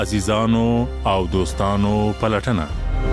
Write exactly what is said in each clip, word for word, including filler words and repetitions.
عزیزانو او دوستانو پلټنه.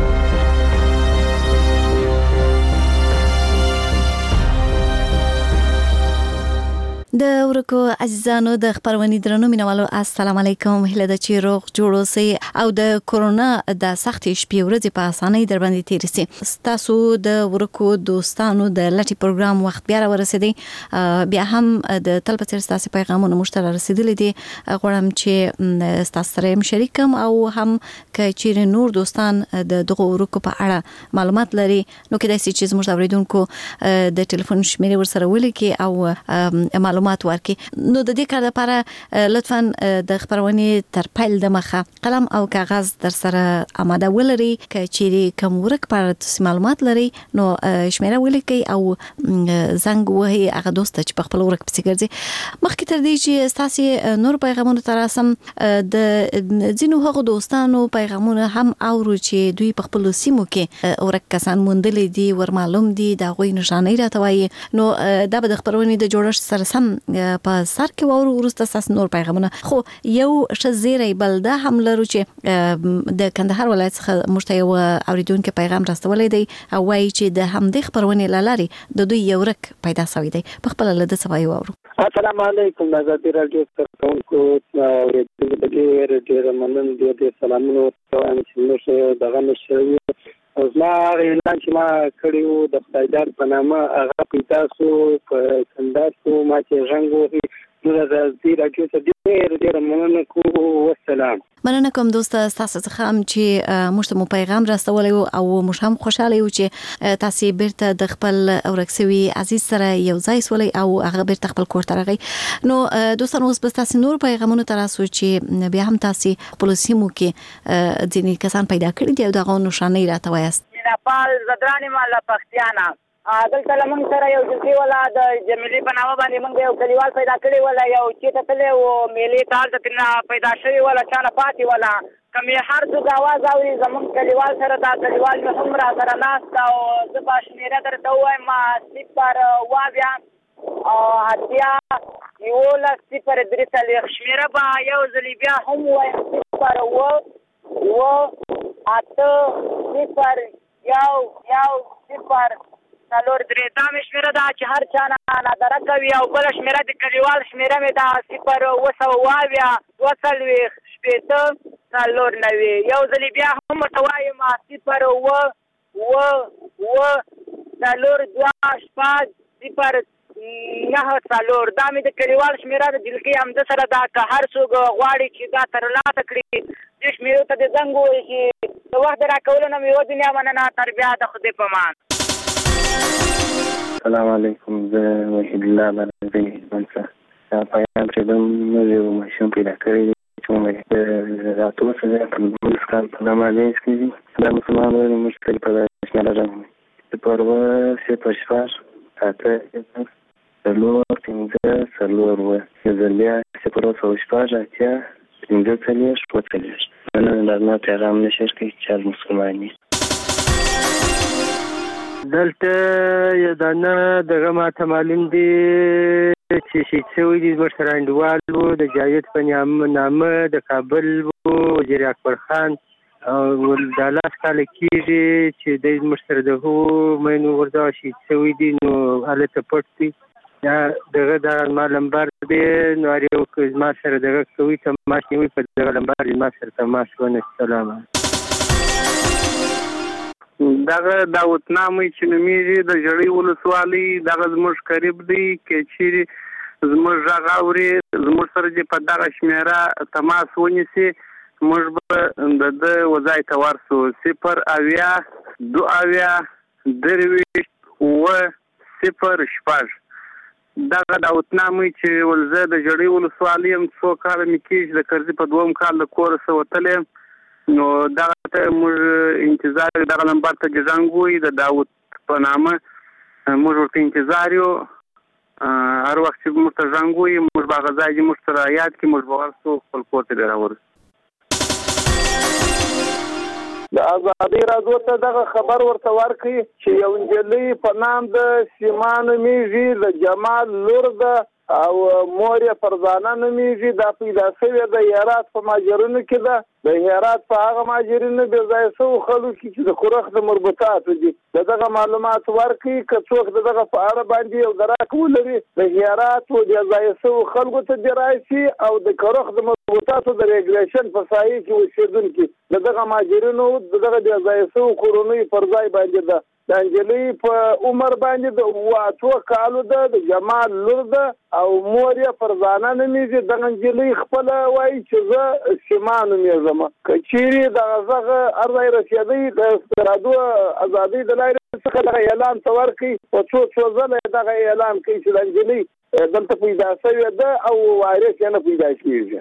د ورکو عزیزانو د خبرونې درنو مینوالو السلام علیکم. هله د چی روغ جوړ اوسئ او د کورونا د سخت شپې ورځې په اسانۍ در باندې تیر سي. تاسو د ورکو دوستانو د لټي پروګرام وخت بیا ورسېدی. بیا هم د تل په تیر تاسو پیغامونه مشترک رسیدلې دي. غواړم چې تاسو سره شریکم او هم ک چیرې نور دوستان د دغه ورکو په اړه معلومات لري نو کېدای شي چې زموږ اوریدونکو د ټلیفون شمیرې ورسره ولیکي او معلومات ورکي. نو د دې کار لپاره لطفاً د خبرونې تر پیل د مخه قلم او کاغذ در سره آماده ولري. که چیرې کوم ورک پر تاسو معلومات لري نو شمیره ولیکي او زنګ وهي هغه دوست چې په خپل ورک پسې ګرځي. مخکې تر دې چې تاسو نور پیغامونه تراسم د ځینو هغو دوستانو پیغامونه هم اورو چې دوی په خپل سیمو کې ورک کسان موندلې دي ور معلوم دي دا غوي نشانې راټوي. نو دا به د خبرونې د جوړښت سره سم په سر کې وورو ورسته ساس نور پیغامونه. خو یو شزيري بلده هم لرو چې د کندهار ولایت څخه مشتیو اوریدونکو پیغام راستولې دی او وايي چې د همدې خبرونه لاري د دوی یو رک پیدا شوی دی. په خپل لده سوي وورو. السلام علیکم د ازادي رادیو ستاسو اوریدونکو ډیر مننه دي. سلامونه وایم چې موږ دغه نشوي او زما اعلان چې ما کړیو د خدایدار په نامه هغه پیدا سو په کندهار ما چې ژوندوي نو د ازادي رادیو ته ډیر ډیر مننه کوم. والسلام. مننه کوم دوست تاسو څخه هم چې موږ ته پیغام راستولې او موږ هم خوشاله یو چې تاسو بیرته د خپل اورکسوي عزیز سره یو ځای سولې او هغه بیرته خپل کور ته راغی. نو دوستانو اوس بس تاسو نور پیغامونه تراسو چې بیا هم تاسو خپل سیمو کې ځینې کسان پیدا کړی دي او دغه نشانې راټوياست. نپال زدرانی مالا پختیانا دلته لمن سره یو جنسي ولا د جمیلي په نامه باندې موږ یو کلیوال پیدا کړی ولا یو چې ته تلې او میلې تال ته پیدا شوی ولا چانه پاتې ولا کمي هر څه आवाज اوري زمون کلیوال سره دا کلیوال مې هم را سره ناست او زه په شمیره درته وایم ما صفر واویا او اتیا یو لا صفر درې تل شمیره با یو ځلی بیا هم وایم صفر و و اته صفر یو یو صفر څلور درې دا مې شمیره دا چې هر چا نه نادره کوي او بل شمیره د کلیوال شمیره مې دا صفر اوه سوه اویا دوه څلوېښت شپېته څلور نوي یو ځلې بیا هم ورته وایم صفر اوه اوه اوه څلور دوه شپږ صفر نهه څلور دا مې د کلیوال شمیره د دلکي همده سره دا که هر څوک غواړي چې دا ترلاسه کړي دې شمیرو ته د زنګ ووایي چې د وخت د راکولو نه مې یوه دنیا مننه تر بیا د خدای په امان. السلام علیکم. زه وحید الله بلدی منصر دا پیغام چې د موږ یو ماشوم پیدا کړی دی چې موږ د اتو څخه په بل کال په نامه لیس کړي دا مسلمانانو مشکل په شمال راځي د پروا صفر شپږ اته څلور پنځه څلور اووه زلیا صفر اوه شپږ اتیا پنځه څلوېښت اووه څلوېښت نن دا پیغام نشر کوي چې مسلمانان دلته یو دانه دغه ماته معلوم دي چې شهید شوي دي زموږ سره انډیوال وو د جاوید په نامه د کابل وو وزیر اکبر خان او دا لاس کاله کېږي چې دی زموږ سره د هغو مینو ورځه شهید شوي دي نو هلته پټ دي یا دغه دا ما لمبر دی نو هر یو زما سره دغه کوي تماس نیوي په دغه لمبر زما سره تماس ونه. سلام. دغه داوتنامه چې نومیږي د ژړۍ ولسوالۍ دغه زموږ قریب دی کې چیرې زموږ غږ اوري زموږ سره چې په دغه شمیره تماس ونیسي موږ به د ده وځای ته ورسو. صفر اویا دوه اویا درویشت اووه صفر شپږ دغه داوتنامه چې ولزه د ژړۍ ولسوالۍ یم څو کاله مې کېږي د کرزي په دوم کال د کوره څه وتلی نو دغه ته موږ انتظار دغه نمبر ته جزنګ وایي د داود په نامه موږ ورته انتظار یو هر وخت چې موږ ته زنګ وایي موږ به هغه ځای چې موږ سره یاد کړي موږ به ورسو خپل کور ته به راورسو. د ازادي راډیو ته دغه خبر ورته ورکړي چې یو نجلۍ په نام د سیما نومیږي د جمال لور ده او مور یې فرزانه نومیږي. دا پیدا شوې د هرات په ماجرونو کې ده. د هرات په هغه ماجرونو بې ځایه شوو خلکو کې چې د خورخ د مربوطاتو دي د دغه معلومات ورکړي. که څوک د دغه په اړه باندې یو دراک ولري د هرات و بې ځایه شوو خلکو ته دې راشي او د خورخ د مربوطاتو د ریګولیشن په سایه کې اوسېدونکي د دغه ماجرونو د دغه بې ځایه شوو کورنیو پر ځای باندې ده. د انجلۍ په عمر باندې د اوه اتو کالو ده. د جمال لور ده او مور یې فرزانه نومیږي. دغه انجلۍ خپله وایي چې زه سیما نومیږم. که چیرې دغه غږ هر ځای رسېدی د رادیو ازادۍ د لارې څخه دغه اعلان ته ورکړي په څو څو ځله دغه اعلان کوي چې د انجلۍ دلته پیدا شوې ده او وایرس یې نه پیدا کېږي.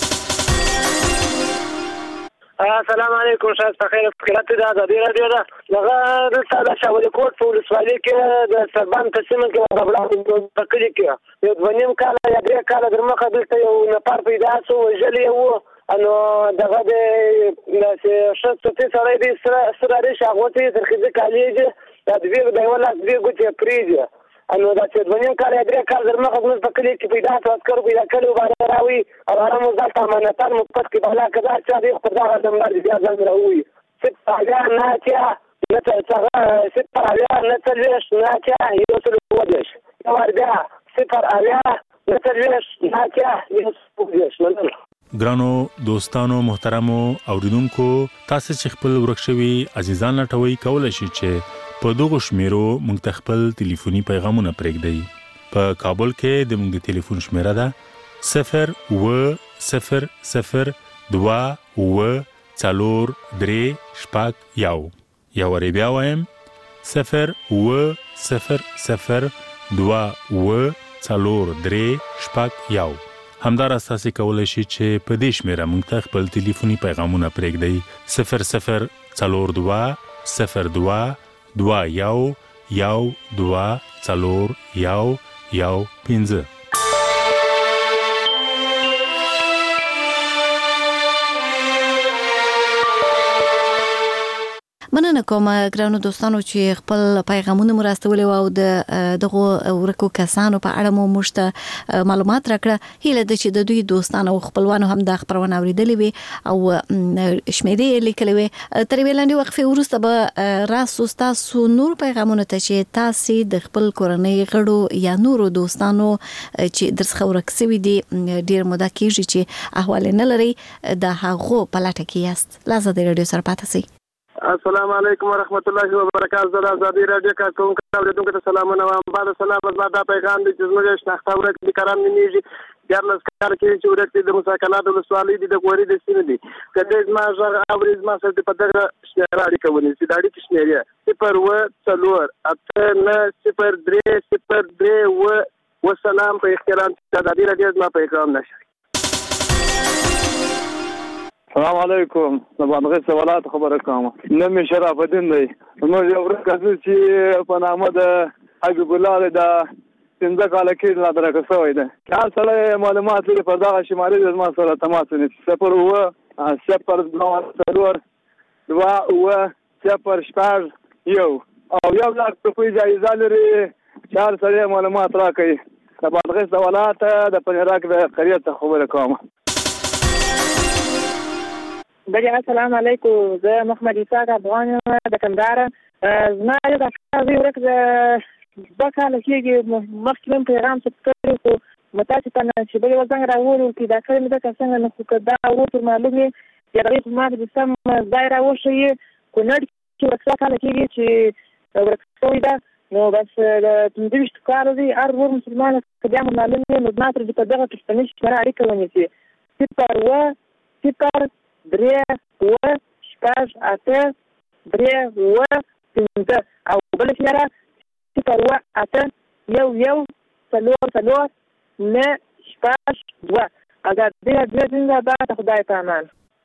السلام علیکم. شاید په خیر فکرات د ازادي رادیو ده. دغه دلته د شاولي کوټ په ولسوالۍ کې د سربان په سیمه کې غبړه په کلي کې یو دوه نیم کاله یا درې کاله در مخه دلته یو نفر پیدا شو وژلی یې و. نو دغه د داسې ښه څوکۍ سړی دی سره ریش اغوتی تر ښځې کالي دي دا دوې د یوه لاس دوې ګوتې پرېږدي. نو داسې دوه نیم کاله یا درې کاله در مخه زموږ په کلي کې پیدا شو. عسکرو پیدا کړي و باره راوي او هغه مو دلته امانتان مو پټ کړي بالا که دا چا دی خو پر دغه ځم باندې بیا ځان راووي. صفر اویا نه اتیا نه صفر اویا نه څلوېښت نه اتیا یو سل اووه دېرش یو وار بیا صفر اویا نه څلوېښت نه اتیا یو سل اووه دېرش. مننه. ګرانو دوستانو محترمو اوریدونکو تاسو چې خپل ورک شوي عزیزان لټوي کولای شئ چې په دغه شمیرو موږ ته خپل ټلیفوني پیغامونه پرېږدئ. په کابل کې د موږ د ټلیفون شمیره ده صفر اووه صفر صفر دوه اووه څلور درې شپږ یو. یو وارې بیا وایم صفر اووه صفر صفر دوه اووه څلور درې شپږ یو. همداراز تاسو کولی شئ چې په دې شمیره موږ ته خپل ټلیفوني پیغامونه پرېږدئ صفر صفر څلور دوه صفر دوه دوه یو یو دوه څلور یو یو پنځه. مننه کوم ګرانو دوستانو چې خپل پیغامونه مو راستولي او د دغه ورکو کسانو په اړه مو مشته معلومات راکړه. هیله ده چې د دوی دوستانو او خپلوانو هم د خبرونه اوریدلې وي او شمیرې لیکلې وي. تر ویلاندې وقفه وروسته به راسو تاسو نور پیغامونه ته چې تاسو د خپل کورنۍ غړو یا نورو دوستانو چې درڅخه ورکسوي دي ډیر موده کېږي چې احوال نه لري د هغو په لټه کې یاست. لازم د رادیو سره پاتې شئ. السلام علیکم ورحمت الله وبرکاته. د ازادي رادیو کارکونکو اوریدونکو ته سلامونه وایم. بعد سلام از دا پیغام دي چې زموږ شناخته ورک دي کرام نیږي یارلس کار کې چې ورک دي د مساکنات ولسوالۍ دي د غوري د سینې دي کله زما ژغ اوري زما سره په دغه شمیره اړیکه ونی چې د اړیکې شمیره صفر اووه څلور اته نه صفر درې صفر درې اووه وسلام. په احترام د ازادي رادیو زما پیغام نشي. السلام علیکم. د باندې سوالات خبره کوم. نوم شرف الدین دی. موږ یو ورکه چې په نامه د حبیب الله د څنګه کال کې لا درکه شوی دی. هر سره معلومات لري پر دغه شمارې د ما سره تماس ونیسي. صفر اووه صفر دوه څلور دوه اووه صفر شپږ یو او یو لاک روپۍ جایزه لري چې هر سره معلومات راکوي. د باندې سوالات د پنیراک د قریه ته خبره کوم. بله السلام علیکم. زه محمد اسحاق افغان یم د کندهار. زما یو د کار ورک د دوه کاله کېږي مخکې مې پیغام ثبت کړی خو متاسفانه چې بلې ورځ زنګ راوړی و پیدا کړی مې ده که څنګه نه خو که دا اوس معلوم یې د هغې په ما د سم ځای راوښیي کونړ کې ورک دوه کاله کېږي چې ورک شوې ده. نو بس د پنځه ویشتو کالو دی هر ور مسلمان که بیا مو معلوم یې نو زما سره په دغه پښتني شمېره اړیکه ونیسي صفر اووه صفر درې اووه شپږ اته درې اووه پنځه او بله شمېره صفر اووه اته یو یو څلور څلور نه شپږ دوه. ازادي رادیو زنده‌باد. د خدای په امان.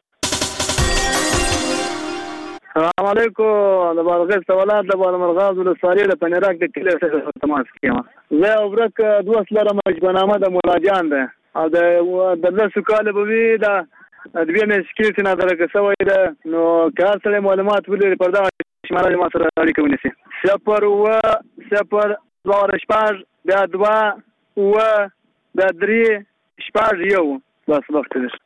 السلام علیکم. د بادغیس سوالات د بالمرغاز ولسوالۍ د پنیراک د کلي سره تماس کیم. زه یو ورک دوست لرم چې نامه د مولاجان ده او د لسو کالو به وي د دوی مې سکیل چې نظر کسوي ده. نو که هر سره معلومات ولري پر دغه شماره ما سره اړیکه ونیسي. صفر اووه صفر دوه شپږ بیا دوه اووه دا درې شپږ یو بس وخت دی.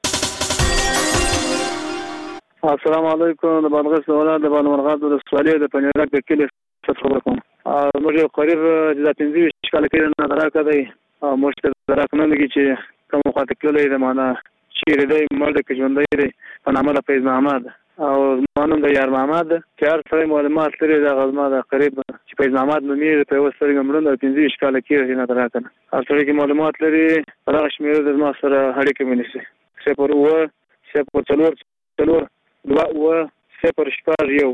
السلام علیکم. د بادغیس ولایت د بانمرغاد ولسوالۍ د پنیرک د کلي څخه خبره کوم. موږ یو قریب د پنځه ویشت کاله کې نه دراکه دی او موږ ته دراک نه لګي چې کوم خواته تللی دی معنا چیرې دی مړ دی که ژوندی دی په نامه د فیض محمد او زما نوم د یار محمد چې هر سړی معلومات لري دغه زما د قریب چې فیض محمد نومېږي په یوه سترګه مړوند او پنځه ویشت کاله کېږي نه دراکه نه. هر سړی کې معلومات لري په دغه شمېره د زما سره اړیکه ونیسي. صفر اووه صفر څلور څلور دوه اووه صفر شپږ یو.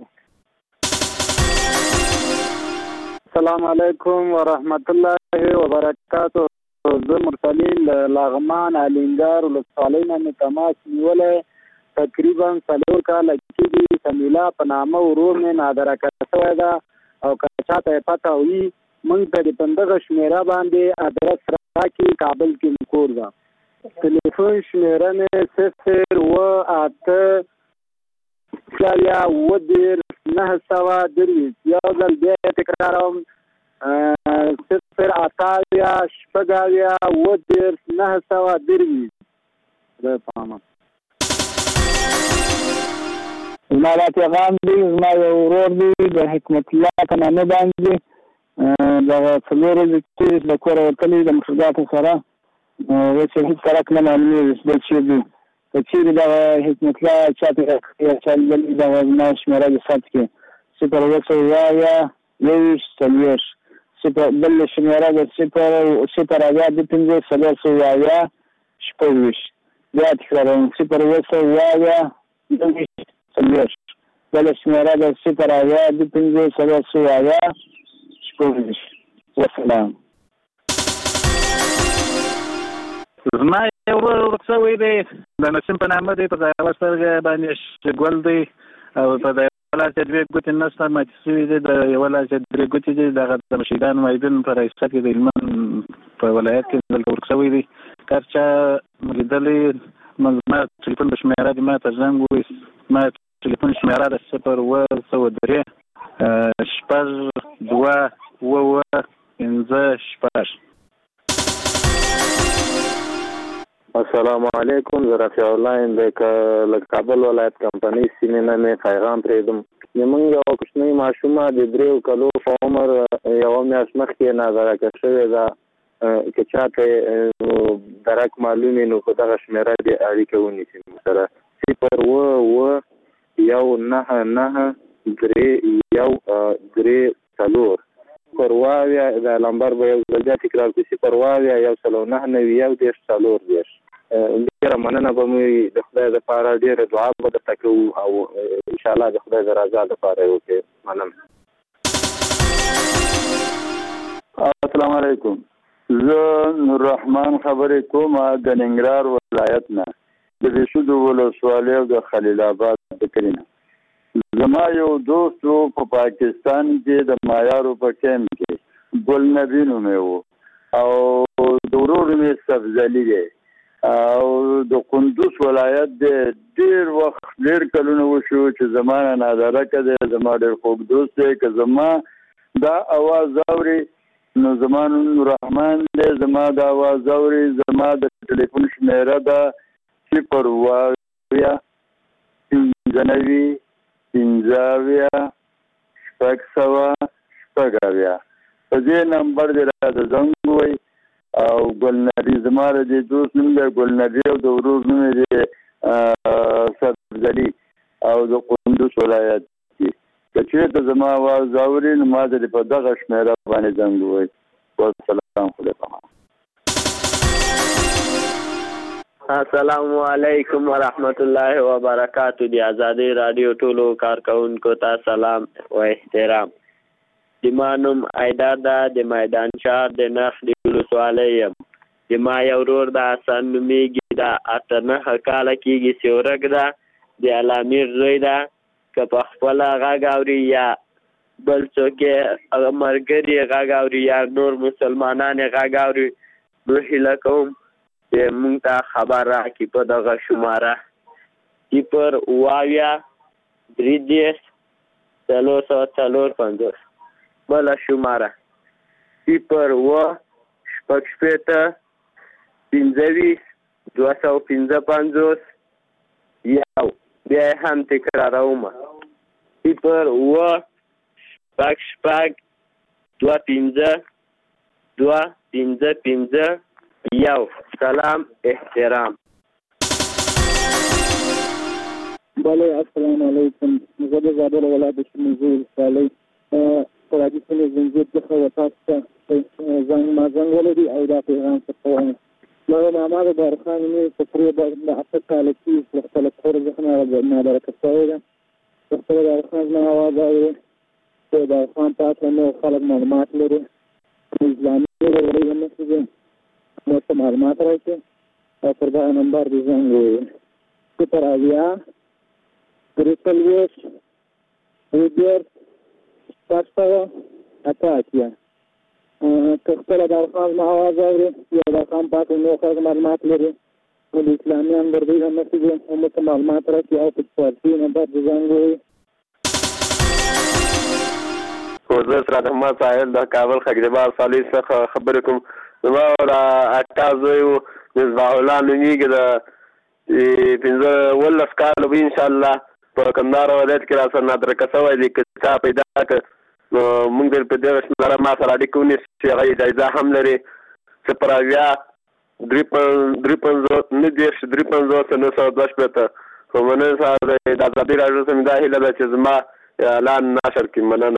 السلام علیکم ورحمت الله وبرکاته. زه مرسلین له لغمان الینګار ولسوالۍ نه مې تماس نیولی. تقریبا څلور کاله کېږي. سمیلا په نامه ورور مې نادرکه شوی ده او که چاته یې پته وي موږ ته د همدغه شمېره باندې ادرس راکړي. کابل کې مې کور ده. تلیفون شمېره مې صفر اووه اته شپږ اووه دېرش نهه سوه درویشت. یو ځل بیا یې تکراروم صفر اته اویا شپږ اویا اووه دېرش نهه سوه درویشت. خدای پامه. زما دا پیغام دی. زما یو ورور دی د حکمت الله په نامه باندې دغه څلور ورځې چې د کوره وتلی د مشرګاتو سره اوس یې هېڅ طرف نه معلومېږي چې بل چېرې دی. که چیرې دغه حکمت الله چاته یا چا لیدلي دغه زما شمېره د ثبت کړي صفر اوه سوه اویا یوویشت څلوېښت. صفر بل شمېره د صفر صفر اویا دوه پنځه څلور سوه اویا شپږ ویشت. بیا تکراروم صفر اوه سوه اویا یوویشت څلوېښت. بله شمېره د صفر اویا دوه پنځه څلور سوه اویا شپږ ویشت. وسلام. زما یو ورور ورک شوی دی د نسیم په نامه دی. په د یوه سترګه باندې ګل دی او په د یوه لاس یې دوې ګوتې نشته ماتې شوي دي. د یوه لاس یې درې ګوتې دي. دغه د مشیدان مایدون په رئیست کې د هلمند په ولایت کې دلته ورک شوی دی. که هر چا لیدلی زما ټلیفون په شمېره دي ما ته زنګ ووایي. زما ټلیفون شمېره د صفر اووه سوه درې شپږ دوه اووه اووه پنځه شپږ. السلام علیکم. زه رفیع الله یم د کابل ولایت کمپنۍ سیمې نه مې پیغام پرېږدم. زموږ یوه کوچنۍ ماشومه د دریو کلو په عمر یوه میاشت مخکې نادرکه شوې ده. که چاته درک معلوم وي نو په دغه شمېره دې اړیکه ونیسي موږ سره. صفر اووه اووه یو نهه نهه درې یو درې څلور. صفر اووه اویا دا نمبر به یو ځل بیا تکرار کړي. صفر اووه اویا یو سل او نهه نوي یو دېرش څلور دېرش. ډېره مننه به مو د خدای دپاره ډېره دعا به درته کوو او انشاءالله د خدای د رضا دپاره یې وکړې. مننه. السلام علیکم. زه نوررحمان خبرې کوم د ننګرهار ولایت نه د بېشودو ولسوالۍ او د خلیل آباد د کلي نه. زما یو دوست و په پاکستان کې د مایارو په کیمپ کې ګل نبي نومې و او د ورور مې سبزلي دی او د کندوز ولایت دی. ډېر وخت ډېر کلونه وشو چې زما نه نادرکه دی. زما ډېر خوږ دوست دی. که زما دا اواز اوري نو زما نوم نوررحمان دی. زما دا اواز اوري زما د ټلیفون شمېره ده صفر اووه اویا پنځه نوي پنځه اویا شپږ سوه شپږ اویا. په دې نمبر دې راته زنګ ووایي او ګل نبي زما د دې دوست نوم دی ګل نبي او د ورور نوم یې دی سبزلي او د کندوز ولایت کې. که چېرته زما اواز اوري نو ما ته په دغه شمېره باندې زنګ ووایي. والسلام. خدای پامان. السلام علیکم ورحمت الله وبرکاتو. د ازادۍ راډیو ټولو کارکونکو ته سلام و احترام. زما نوم ایدار ده د میدان شهر د نخ د ولسوالۍ یم. زما یو ورور د حسن نومېږي. دا اته نهه کاله کېږي چې ورک ده. د علامیر زوی ده. که په خپله غږ اوري یا بل څوک یې ملګري یې غږ اوري یا نور مسلمانان یې غږ اوري نو هیله کوم چې موږ ته خبر راکړي په دغه شماره صفر اووه اویا درې دېرش څلور سوه څلور پنځوس. بله شماره صفر اووه شپږ شپېته پنځه ویشت دوه سوه پنځه پنځوس یو. بیا یې هم تکراروم: صفر اووه شپږ شپږ دوه پنځه دوه پنځه پنځه یو. سلام، احترام. بله، السلام علیکم. زه د زابل ولایت د شمولزو ولسوالۍ په راډیو سیمې زنځیر څخه و تاسو ته زنګ ما زنګ ولري او دا پیغام څه وایم. ما محمد بارخان مې په تقریبا د اته کاله کې له خپله کوره څخه نادرکه شوې ده. په خپله بارخان زما اواز اوري چې بارخان په هکله نور خلک معلومات لري، اسلامي وړۍ هم نشي دي نور څه معلومات راکړي او پر دغه نمبر دې زنګ ووهي: صفر اویا درې څلوېښت درې دېرش شپږ سوه اته اتیا. که خپله بارخان زما اواز اوري یا بارخان په هکله نور خلک معلومات لري نو د اسلامي نمبر دوی هم نشي دي هم ورته معلومات راکړي او په فارسي نمبر دې زنګ ووهي. زه سراد احمد ساحل د کابل خګدبار صالح څخه خبرې کوم. زما د اکا زوی و مصباح الله نومیږي، د پنځه اوولس کاله به انشاءالله په کندهار ولایت کې را سره نادرکه شوی دی. که چا پیدا کړ نو موږ دې په دغه شمېره ما سره اړیکه ونیسي، هغه جایزه هم لري. صفر اویا درې پنځوس نهه دېرش درې پنځوس نهه سوه دوه شپېته. خو مننه صاحب د ازادي راډیو څخه مې دا هیله ده چې زما اعلان نشر کړي. مننه.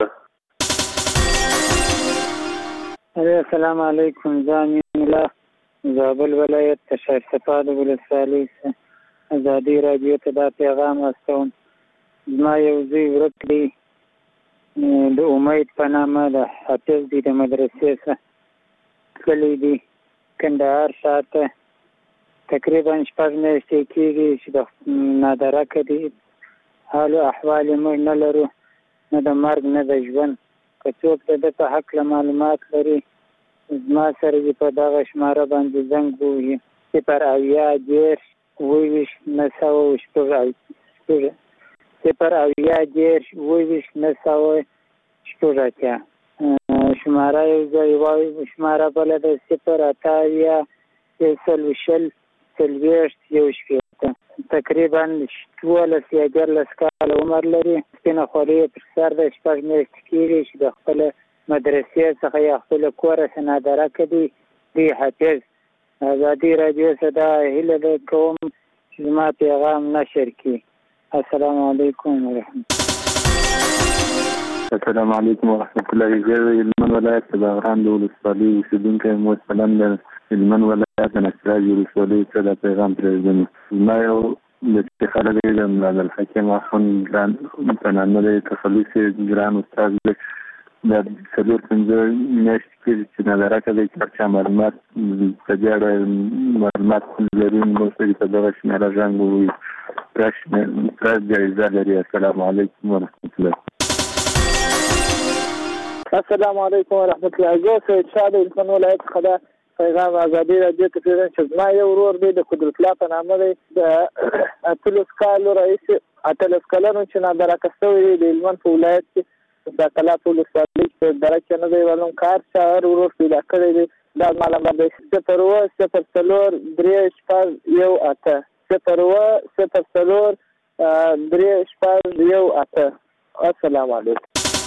السلام علیکم. زه امین الله زابل ولایت د شایستفاد ولسوالۍ ازادي راډیو ته دا پیغام استوم. زما یو زوی ورک دی د امید په نامه، د حافظ دی، د مدرسې څخه تللی دی کندهار شاته. تقریبا شپږ میاشتې کېږي چې د نادرکه دی. حال و احوال یې موږ نه لرو، نه د مرګ نه د ژوند. که څوک د ده په هکله معلومات لري زما سره دې په دغه شماره باندې زنګ ووهي: صفر اویا دېرش اووه ویشت نهه سوه شپږ صفر اویا دېرش اووه ویشت نهه سوه شپږ اتیا. شماره یو ځای وایي، شماره بله ده صفر اته اویا یو سل شل څلوېښت یو شپېته. تقریبا دولس یا دیارلس کاله عمر لري. سپینه خولۍ یې پر سر ده. شپږ میاشتې کېږي چې د خپله مدرسې څخه یا خپله کوره څخه نادرکه دی. دی حافظ. ازادي راډیو څخه دا هیله ده کوم چې زما پیغام نشر کړي. السلام علیکم ورحمت السلام علیکم ورحمت الله. زه د هلمند ولایت د باغران د ولسوالۍ اوسېدونکی یم. مثلا د هلمند ولایت د نصرات ولسوالۍ څخه دا پیغام پرېږدم. زما یو د خلک دی د ملالحکیم اخوند ګران په نامه دی، تخلص یې ګران استاد دی. دا څلور پنځه میاشتې کېږي چې نادرکه دی. که هر چا معلومات په دې اړه معلومات لري موږ ته په دغه شمېره زنګ ووهي. پراس جایزه لري. السلام علیکم ورحمت الله. السلام علیکم ورحمت الله. زه سید شاه د هلمند ولایت څخه دا پیغام ازادي راډیو ته پرېږدم چې زما یو ورور دی د قدرت الله په نامه دی. د اتلس کالو راهیسې اتلس کلنو چې نادرکه شوی دی د هلمند په ولایت کې ساقلا په ولسوالۍ کې درکه نه دی معلوم. کار شاعر ورور پیدا کړی دی. دا زما نمبر دی: صفر اووه صفر څلور درې شپږ یو اته. صفر اووه صفر څلور درې شپږ یو اته. السلام علیکم.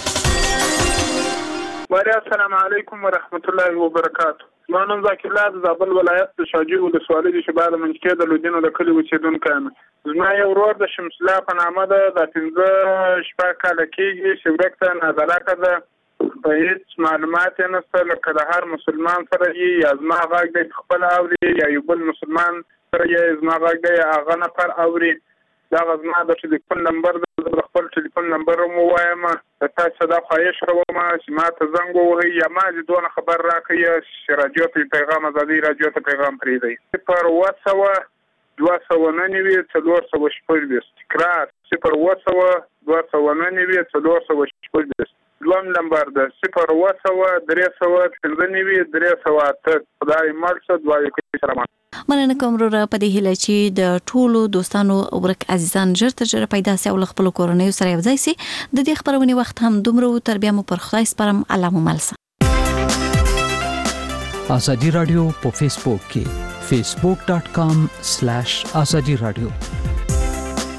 السلام علیکم ورحمت الله وبرکاتو. زما نوم ذاکر الله د زابل ولایت د شاجوی ولسوالۍ د شبا د منځکۍ د لودینو د کلي اوسېدونکی یم. زما یو ورور د شمس الله په نامه ده. دا پنځه شپږ کاله کېږي چې ورک ته نادرکه ده. په هېڅ معلومات یې نشته، لکه د هر مسلمان سره یې یا زما غږ دی خپله اوري یا یو بل مسلمان سره یې زما غږ دی هغه نفر اوري. دغه زما د ټلیفون نمبر ده. زه د خپل ټلیفون نمبر هم ووایم. د تاسو دا خواهش کوم چې ما ته زنګ ووهئ یا ما دې دونه خبر راکړئ چې راډیو ته پیغام ازادي راډیو ته پیغام پرېږدئ. صفر اووه سوه دوه سوه نهه نوي څلور سوه شپږویشت. تکرار: صفر اووه سوه دوه سوه نهه نوي څلور سوه شپږویشت. دویم نمبر ده صفر اووه سوه درې سوه پنځه نوي درې سوه اته. خدای مل شه. دعا یې کوي. سلام. مننه کوم وروره په دې هیله چې د ټولو دوستانو ورک عزیزان ژر تر ژره پیدا سي او له خپلو کورنیو سره یو ځای سي. د دې خبرونې وخت هم دومره و. تر بیا مو پر خدای سپارم. الله مو مل شه. ازادي راډیو په فیسبوک کې facebook.com slash azadi radio